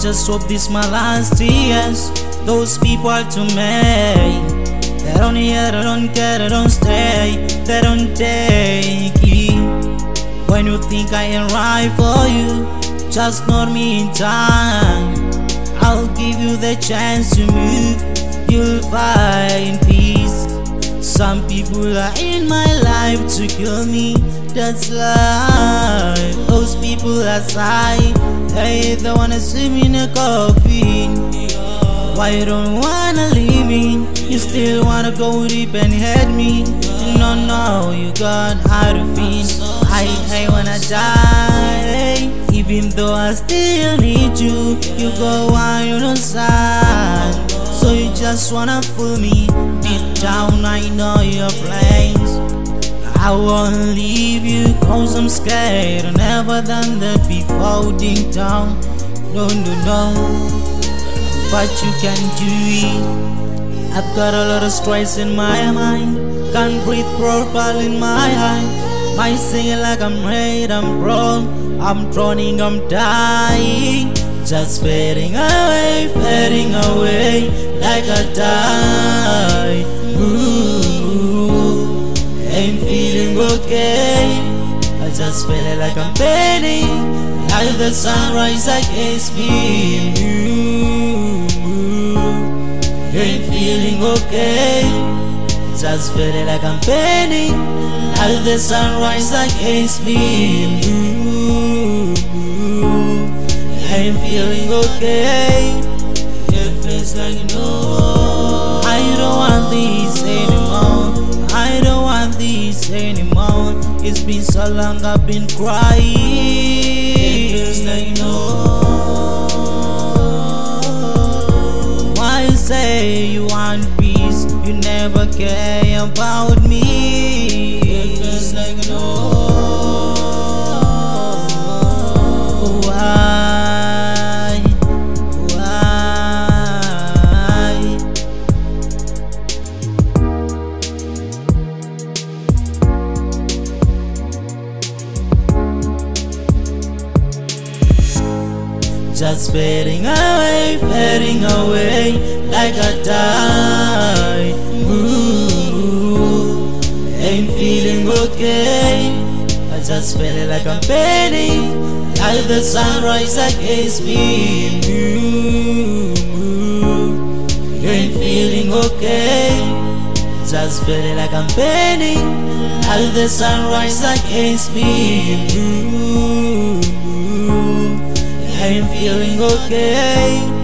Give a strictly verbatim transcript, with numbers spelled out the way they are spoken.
just hope this my last years. Those people are to me. They don't hear, they don't care, they don't stay, they don't take it. When you think I ain't right for you, just ignore me in time. I'll give you the chance to move, you'll find peace. Some people are in my life to kill me, that's life. Those people aside, hey, they wanna see me in a coffin. Why you don't wanna leave me? You still wanna go deep and hurt me? No, no, you got how to feel. I, I wanna die, even though I still need you. You go on your side, so you just wanna fool me. Deep down I know your plans. I won't leave you cause I'm scared. I've never done that before. Ding dong, no, no, no. But you can do it. I've got a lot of stress in my mind. Can't breathe properly in my eye. Might sing like I'm red, I'm broke, I'm drowning, I'm dying. Just fading away, fading away like I die. Ooh, ain't feeling okay. I just feel like I'm fading, like the sunrise against me. Ain't feeling okay, just feeling like I'm fading, like the sunrise against me. Ain't feeling okay, it feels like no. I don't want this anymore, I don't want this anymore. It's been so long I've been crying. It feels like no. Say you want peace, you never care about me. It feels like no. Why? Why? Just fading away, fading away like I die. Ooh, ain't feeling okay. I just feel like I'm fading, like the sunrise against me. Ooh, ain't feeling okay. Just feel like I'm fading, like the sunrise against me. Ooh, ain't feeling okay.